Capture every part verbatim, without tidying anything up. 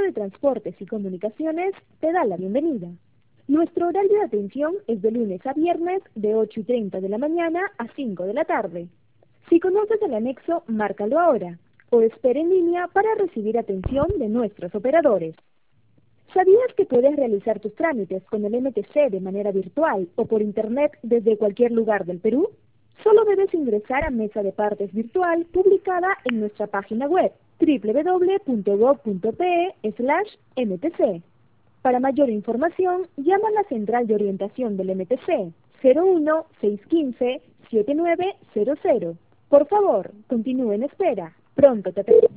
de Transportes y Comunicaciones te da la bienvenida. Nuestro horario de atención es de lunes a viernes de ocho y treinta de la mañana a cinco de la tarde. Si conoces el anexo, márcalo ahora o espera en línea para recibir atención de nuestros operadores. ¿Sabías que puedes realizar tus trámites con el M T C de manera virtual o por internet desde cualquier lugar del Perú? Solo debes ingresar a Mesa de Partes Virtual publicada en nuestra página web doble u doble u doble u punto gob punto pe slash M T C. Para mayor información, llama a la Central de Orientación del M T C cero uno seis uno cinco siete nueve cero cero. Por favor, continúe en espera. Pronto te atenderemos.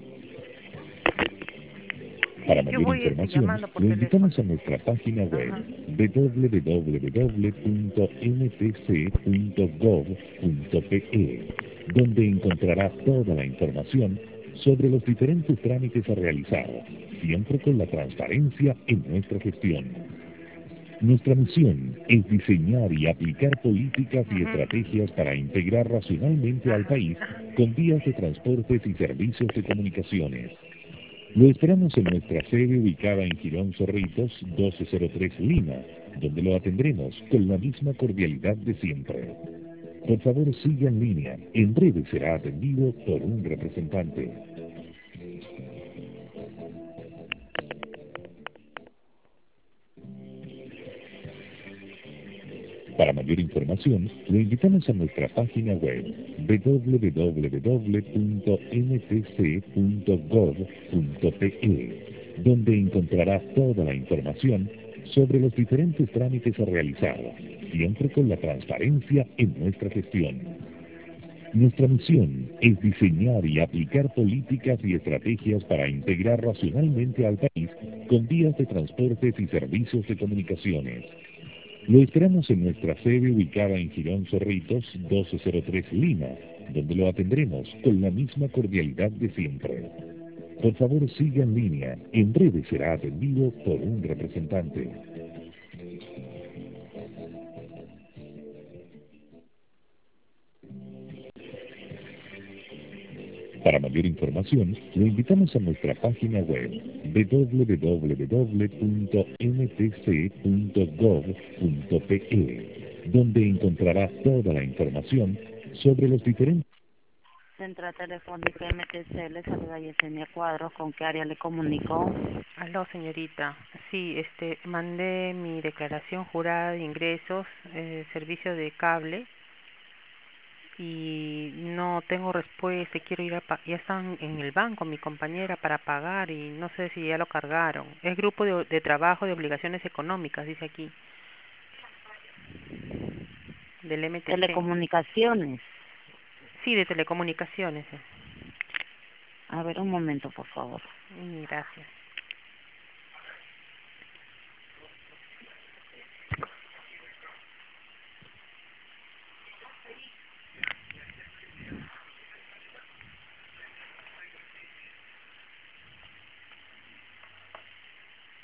Para Yo mayor voy este, información, llamando por lo teléfono. invitamos a nuestra página web Ajá. doble u doble u doble u punto m t c punto gob punto pe, donde encontrará toda la información sobre los diferentes trámites a realizar, siempre con la transparencia en nuestra gestión. Nuestra misión es diseñar y aplicar políticas y Ujú. estrategias para integrar racionalmente al país con vías de transportes y servicios de comunicaciones. Lo esperamos en nuestra sede ubicada en Girón Zorritos doce cero tres Lima, donde lo atendremos con la misma cordialidad de siempre. Por favor, siga en línea. En breve será atendido por un representante. Para mayor información, lo invitamos a nuestra página web doble u doble u doble u punto m t c punto gob punto pe, donde encontrará toda la información sobre los diferentes trámites a realizar, siempre con la transparencia en nuestra gestión. Nuestra misión es diseñar y aplicar políticas y estrategias para integrar racionalmente al país con vías de transportes y servicios de comunicaciones. Lo esperamos en nuestra sede ubicada en Girón Zorritos doce cero tres Lima, donde lo atendremos con la misma cordialidad de siempre. Por favor, siga en línea. En breve será atendido por un representante. Para mayor información, lo invitamos a nuestra página web doble u doble u doble u punto m t c punto gob punto pe, donde encontrará toda la información sobre los diferentes... Central Telefónica M T C, le saluda Yesenia Cuadros. ¿Con qué área le comunicó? Aló, señorita. Sí, este, mandé mi declaración jurada de ingresos, eh, servicio de cable, y no tengo respuesta. y Quiero ir a, pa- ya están en el banco mi compañera para pagar y no sé si ya lo cargaron. Es grupo de, de trabajo de obligaciones económicas, dice aquí, del M T C. Telecomunicaciones. Sí, de telecomunicaciones. eh. A ver, un momento, por favor. Mm, Gracias.